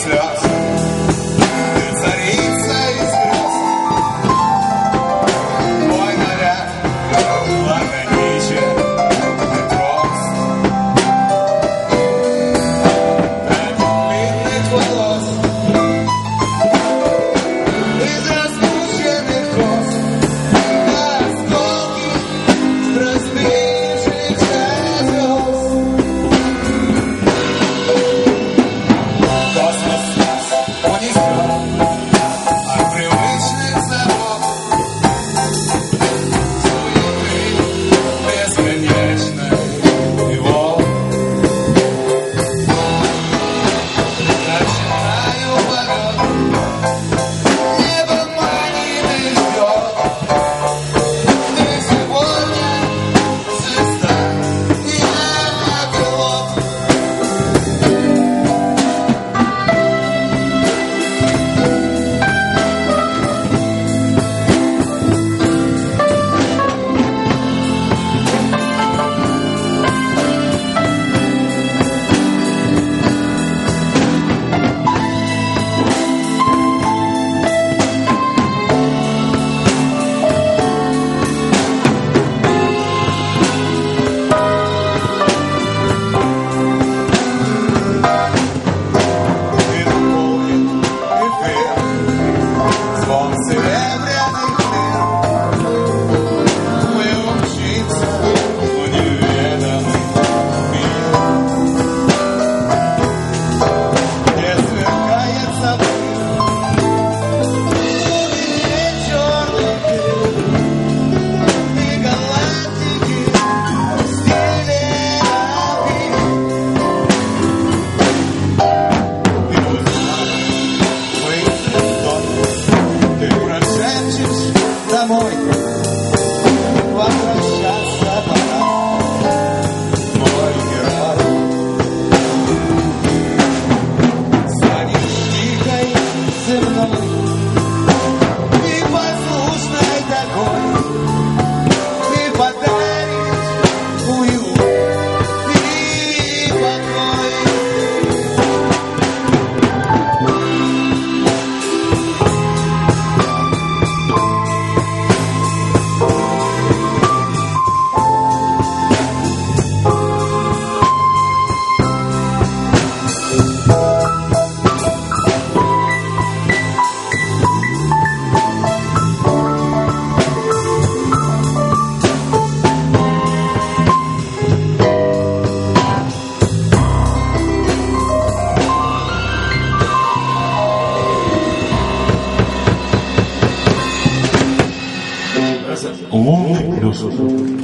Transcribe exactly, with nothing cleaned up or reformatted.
слез. Ты царица из грез. Мой наряд лаконичен и прост. Пять длинных волос из распущенных кос, осколки разбившихся звезд. Космос нас унесет от привычных забот, суеты бесконечной его. Начинаю полет, небо манит и ждет. Ты сегодня звезда, я пилот. И наполнит эфир звон серебряных лир. Мы умчимся в неведомый мир, где сверкает сапфир, глубине черных дыр и галактики в стиле рафик. И узнав мысли сон, ты прошепчешь домой. Возвращаться пора, мой герой. Станешь тихой, земной и послушной такой. Ты подаришь уют и покой. Умный плюс.